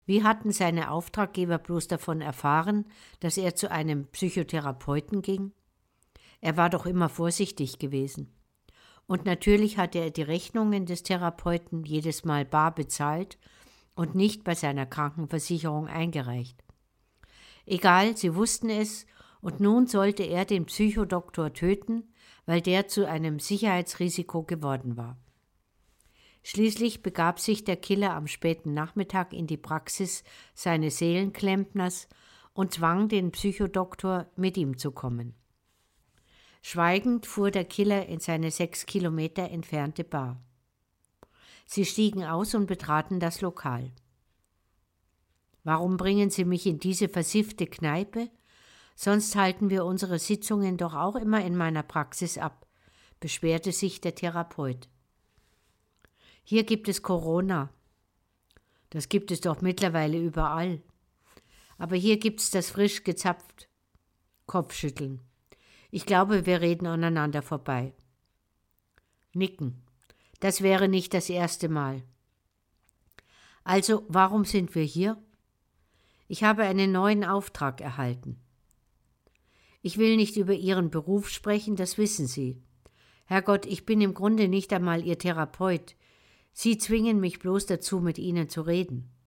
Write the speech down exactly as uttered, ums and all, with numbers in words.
Wie hatten seine Auftraggeber bloß davon erfahren, dass er zu einem Psychotherapeuten ging? Er war doch immer vorsichtig gewesen. Und natürlich hatte er die Rechnungen des Therapeuten jedes Mal bar bezahlt und nicht bei seiner Krankenversicherung eingereicht. Egal, sie wussten es, und nun sollte er den Psychodoktor töten, weil der zu einem Sicherheitsrisiko geworden war. Schließlich begab sich der Killer am späten Nachmittag in die Praxis seines Seelenklempners und zwang den Psychodoktor, mit ihm zu kommen. Schweigend fuhr der Killer in seine sechs Kilometer entfernte Bar. Sie stiegen aus und betraten das Lokal. »Warum bringen Sie mich in diese versiffte Kneipe? Sonst halten wir unsere Sitzungen doch auch immer in meiner Praxis ab«, beschwerte sich der Therapeut. »Hier gibt es Corona. Das gibt es doch mittlerweile überall. Aber hier gibt's das frisch gezapft.« Kopfschütteln. »Ich glaube, wir reden aneinander vorbei.« Nicken. »Das wäre nicht das erste Mal.« »Also, warum sind wir hier?« »Ich habe einen neuen Auftrag erhalten.« »Ich will nicht über Ihren Beruf sprechen, das wissen Sie. Herrgott, ich bin im Grunde nicht einmal Ihr Therapeut. Sie zwingen mich bloß dazu, mit Ihnen zu reden.«